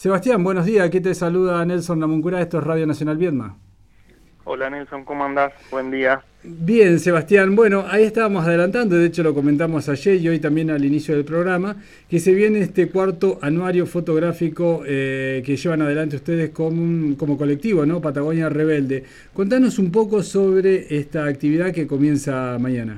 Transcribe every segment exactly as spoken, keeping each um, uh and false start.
Sebastián, buenos días. Aquí te saluda Nelson Namuncurá. Esto es Radio Nacional Viedma. Hola Nelson, ¿cómo andás? Buen día. Bien, Sebastián. Bueno, ahí estábamos adelantando, de hecho lo comentamos ayer y hoy también al inicio del programa, que se viene este cuarto anuario fotográfico eh, que llevan adelante ustedes como, un, como colectivo, ¿no? Patagonia Rebelde. Contanos un poco sobre esta actividad que comienza mañana.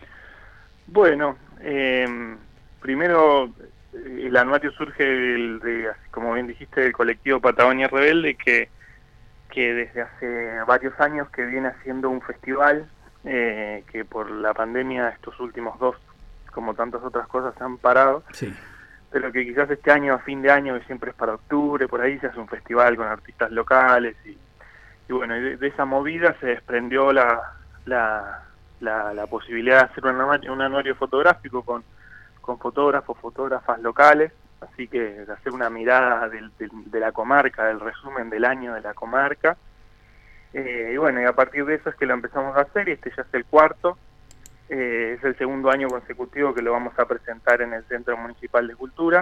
Bueno, eh, primero eh, el anuario surge del, de, como bien dijiste, del colectivo Patagonia Rebelde, que, que desde hace varios años que viene haciendo un festival, eh, que por la pandemia estos últimos dos, como tantas otras cosas, se han parado, Sí. pero que quizás este año, a fin de año, que siempre es para octubre, por ahí se hace un festival con artistas locales, y, y bueno, y de, de esa movida se desprendió la... la La, la posibilidad de hacer un anuario, un anuario fotográfico con, con fotógrafos, fotógrafas locales, así que de hacer una mirada del, del, de la comarca, del resumen del año de la comarca, eh, y bueno, y a partir de eso es que lo empezamos a hacer, y este ya es el cuarto, eh, es el segundo año consecutivo que lo vamos a presentar en el Centro Municipal de Cultura,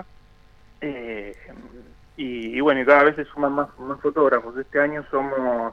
eh, y, y bueno, y cada vez se suman más, más fotógrafos. Este año somos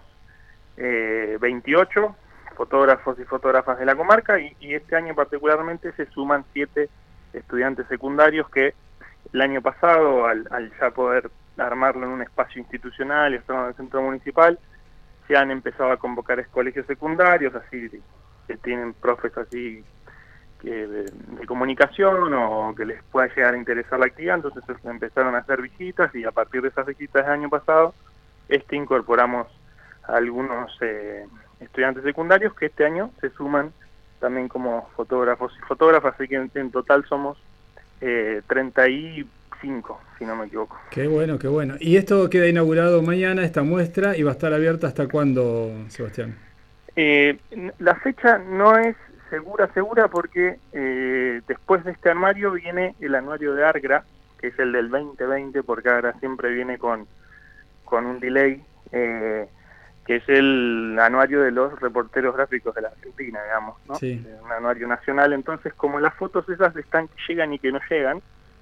eh, veintiocho fotógrafos y fotógrafas de la comarca, y, y este año particularmente se suman siete estudiantes secundarios que el año pasado, al, al ya poder armarlo en un espacio institucional y estar en el centro municipal, se han empezado a convocar a colegios secundarios, así que tienen profes así que de, de comunicación o que les pueda llegar a interesar la actividad, entonces empezaron a hacer visitas, y a partir de esas visitas del año pasado, este incorporamos a algunos eh, estudiantes secundarios que este año se suman también como fotógrafos y fotógrafas, así que en, en total somos eh, treinta y cinco, si no me equivoco. Qué bueno, qué bueno. Y esto queda inaugurado mañana, esta muestra, y va a estar abierta ¿hasta cuándo, Sebastián? Eh, la fecha no es segura, segura, porque eh, después de este anuario viene el anuario de ARGRA, que es el del veinte veinte, porque ARGRA siempre viene con, con un delay, eh, que es el anuario de los reporteros gráficos de la Argentina, digamos, ¿no? Sí. Un anuario nacional. Entonces, como las fotos esas están que llegan y que no llegan,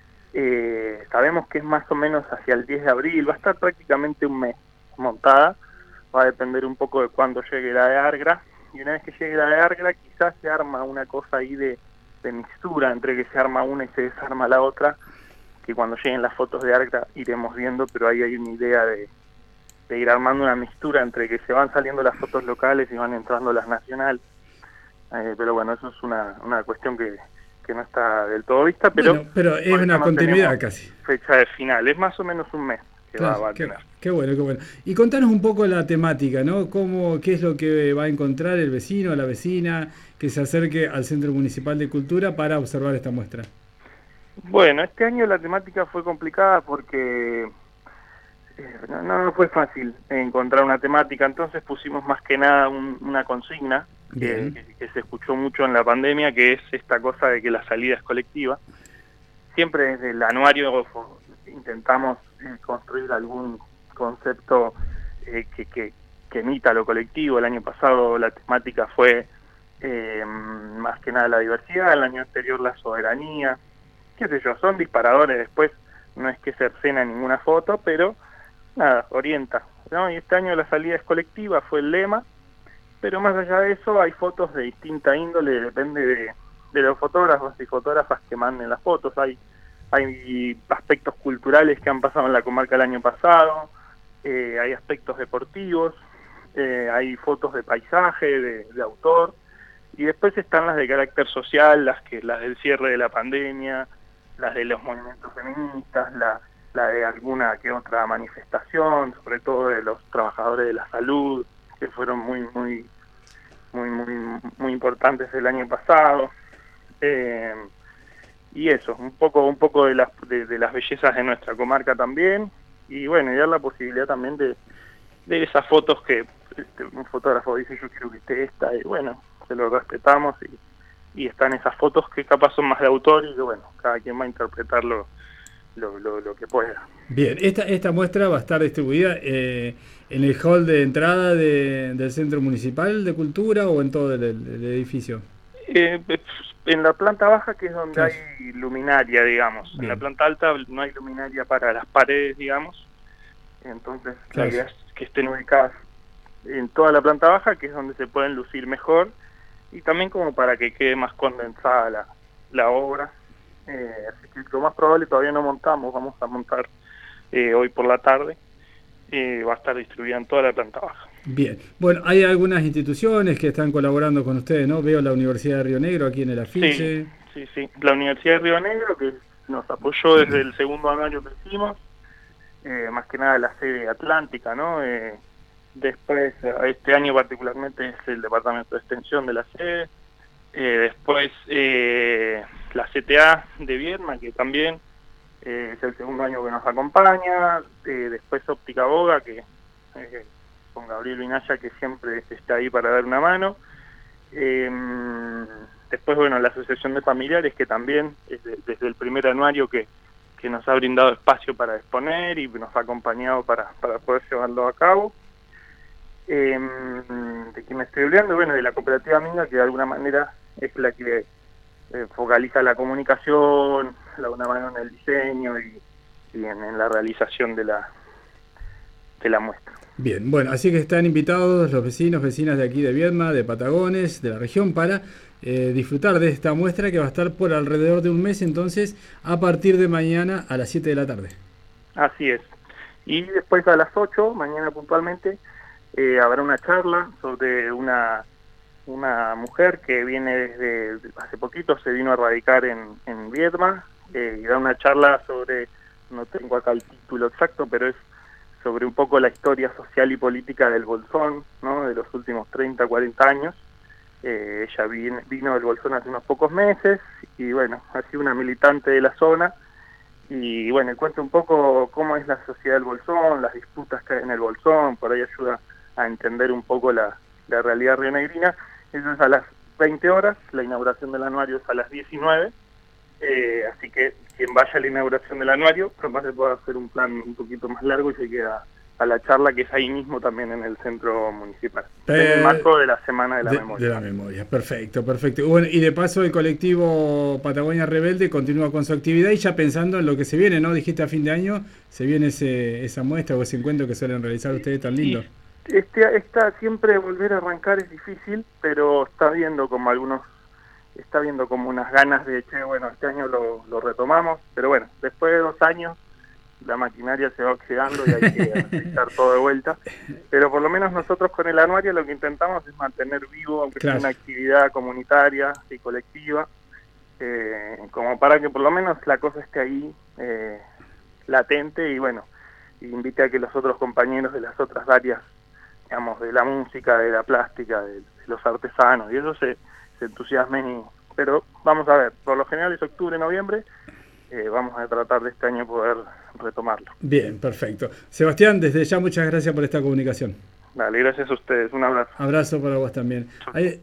eh, sabemos que es más o menos hacia el diez de abril, va a estar prácticamente un mes montada, va a depender un poco de cuándo llegue la de ARGRA, y una vez que llegue la de ARGRA quizás se arma una cosa ahí de, de mixtura entre que se arma una y se desarma la otra, que cuando lleguen las fotos de ARGRA iremos viendo, pero ahí hay una idea de de ir armando una mixtura entre que se van saliendo las fotos locales y van entrando las nacionales. Eh, pero bueno, eso es una, una cuestión que, que no está del todo vista, pero, Bueno, pero es por eso una no continuidad tenemos casi. fecha de final, es más o menos un mes que va, Claro, va a qué, tener. qué bueno, qué bueno. Y contanos un poco la temática, ¿no? ¿Cómo, qué es lo que va a encontrar el vecino, la vecina, que se acerque al Centro Municipal de Cultura para observar esta muestra? Bueno, este año la temática fue complicada porque eh, no, no fue fácil encontrar una temática, entonces pusimos más que nada un, una consigna que, Bien. que, que se escuchó mucho en la pandemia, que es esta cosa de que la salida es colectiva. Siempre desde el anuario intentamos eh, construir algún concepto eh, que, que, que emita lo colectivo. El año pasado la temática fue eh, más que nada la diversidad, el año anterior la soberanía, qué sé yo, son disparadores. Después no es que cercena ninguna foto, pero nada, orienta, ¿no? Y este año la salida es colectiva, fue el lema, pero más allá de eso hay fotos de distinta índole, depende de, de los fotógrafos y fotógrafas que manden las fotos. Hay, hay aspectos culturales que han pasado en la comarca el año pasado, eh, hay aspectos deportivos, eh, hay fotos de paisaje, de, de autor, y después están las de carácter social, las que las del cierre de la pandemia, las de los movimientos feministas, la, la de alguna que otra manifestación, sobre todo de los trabajadores de la salud, que fueron muy muy muy muy muy importantes el año pasado, eh, y eso, un poco un poco de las de, de las bellezas de nuestra comarca también, y bueno, y dar la posibilidad también de, de esas fotos que este, un fotógrafo dice yo quiero que esté esta, y bueno, se lo respetamos, y, y están esas fotos que capaz son más de autor, y que bueno, cada quien va a interpretarlo lo, lo, lo que pueda. Bien, esta, esta muestra va a estar distribuida eh, en el hall de entrada de, del Centro Municipal de Cultura o en todo el, el- el edificio. Eh, en la planta baja, que es donde Claro. hay luminaria, digamos. En la Bien. planta alta no hay luminaria para las paredes, digamos. Entonces Claro. la idea es que estén ubicadas en toda la planta baja, que es donde se pueden lucir mejor, y también como para que quede más condensada la, la obra. Eh, así que lo más probable, todavía no montamos, vamos a montar eh, hoy por la tarde, eh, va a estar distribuida en toda la planta baja. Bien, bueno, hay algunas instituciones que están colaborando con ustedes, ¿no? Veo la Universidad de Río Negro aquí en el afiche. Sí, sí, sí. La Universidad de Río Negro, que nos apoyó desde el segundo anuario que hicimos, eh, más que nada la sede atlántica, ¿no? Eh, después, este año particularmente es el Departamento de Extensión de la sede. Eh, después, eh, la C T A de Viedma, que también eh, es el segundo año que nos acompaña. Eh, después, Óptica Boga, que eh, con Gabriel Vinaya, que siempre está ahí para dar una mano. Eh, después, bueno, la Asociación de Familiares, que también es de, desde el primer anuario que, que nos ha brindado espacio para exponer y nos ha acompañado para, para poder llevarlo a cabo. Eh, de quien me estoy hablando, bueno, de la cooperativa Minga, que de alguna manera es la que eh, focaliza la comunicación, la una mano en el diseño y, y en, en la realización de la, de la muestra. Bien, bueno, así que están invitados los vecinos, vecinas de aquí de Viedma, de Patagones, de la región, para eh, disfrutar de esta muestra que va a estar por alrededor de un mes, entonces, a partir de mañana a las siete de la tarde. Así es. Y después a las ocho, mañana puntualmente, eh, habrá una charla sobre una, una mujer que viene desde hace poquito, se vino a radicar en, en Viedma, eh, y da una charla sobre, no tengo acá el título exacto, pero es sobre un poco la historia social y política del Bolsón, ¿no? De los últimos treinta, cuarenta años. Eh, ella vino, vino del Bolsón hace unos pocos meses y bueno, ha sido una militante de la zona y bueno, cuenta un poco cómo es la sociedad del Bolsón, las disputas que hay en el Bolsón, por ahí ayuda a entender un poco la, la realidad rionegrina. Eso es a las veinte horas, la inauguración del anuario es a las diecinueve, eh, así que quien vaya a la inauguración del anuario, capaz se puede hacer un plan un poquito más largo y se queda a la charla, que es ahí mismo también en el centro municipal, Eh, en el marco de la Semana de la de, Memoria. De la memoria, perfecto, perfecto. Bueno, y de paso el colectivo Patagonia Rebelde continúa con su actividad y ya pensando en lo que se viene, ¿no? Dijiste a fin de año, se viene ese, esa muestra o ese encuentro que suelen realizar ustedes tan lindo. Este, esta, siempre volver a arrancar es difícil, pero está viendo como algunos, está viendo como unas ganas de, che, bueno, este año lo, lo retomamos, pero bueno, después de dos años la maquinaria se va oxidando y hay que aplicar todo de vuelta, pero por lo menos nosotros con el anuario lo que intentamos es mantener vivo, aunque Claro. sea una actividad comunitaria y colectiva, eh, como para que por lo menos la cosa esté ahí eh, latente y bueno, invite a que los otros compañeros de las otras áreas, digamos, de la música, de la plástica, de, de los artesanos, y eso se, se entusiasmen, y, pero vamos a ver, por lo general es octubre, noviembre, eh, vamos a tratar de este año poder retomarlo. Bien, perfecto. Sebastián, desde ya muchas gracias por esta comunicación. Dale, gracias a ustedes, un abrazo. Abrazo para vos también. Ahí,